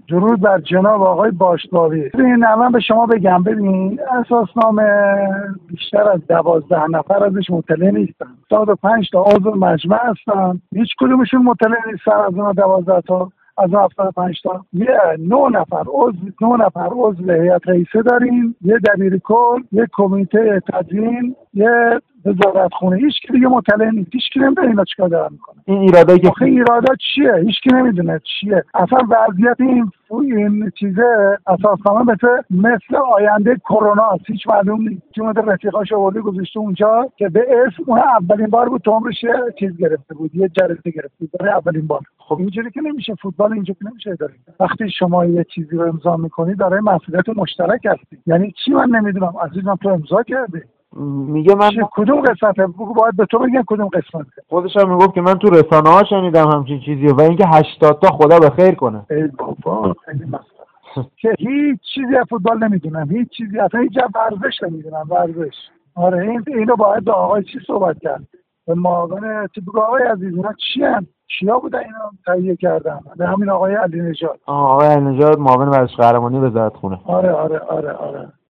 درود بر جناب آقای باشداری. این الان به شما بگم، ببین اساسنامه بیشتر از 12 نفر ازش مطلع نیستن. 105 تا عضو مجمع هستن، هیچ کدومشون مطلع نیستن از اون 12 تا، از 75 تا. یه 9 نفر عضو هیئت رئیسه داریم، یه دبیر کل، یه کمیته تدوین، یه وزارت خونه. هیچ کی دیگه مطلع نیست. هیچ کی نمیدونه اینا چیکار دارن میکنن. این ایرادایی که ایرادا چیه؟ هیچ کی نمیدونه چیه. اصلا وضعیت این چیزه اساسا مثل آینده کرونا است. هیچ معلوم نیست. چون رفیقاش آورده گذاشته اونجا که به اسم اون اولین بار بود عمرش چیز گرفته بود، یه جلسه گرفته بود برای اولین بار. خب اینجوری که نمیشه. فوتبال اینجوری که نمیشه اداره. وقتی شما یه چیزی رو امضا میکنی دارای مسئولیت مشترک هستی. یعنی چی من نمیدونم. عزیزم تو امضا کردی. میگه من کدوم قسمته؟ باید به تو بگم کدوم قسمته. خودش هم میگفت که من تو رسانه ها شنیدم همچین چیزی و اینکه 80 تا خدا به خیر کنه. ای بابا خیلی مسخره. که هیچ چیزی از فوتبال نمیدونم، هیچ چیزی، اصلا هیچ ورزش نمیدونم. ورزش آره اینو باید با آقای چی صحبت کرد، به معاون چی. بگو آقای عزیز اینا چیا بودن اینو تهیه کردن؟ به همین آقای علی نژاد. آقای علی نژاد معاون ورزش قهرمانی وزارت خونه. آره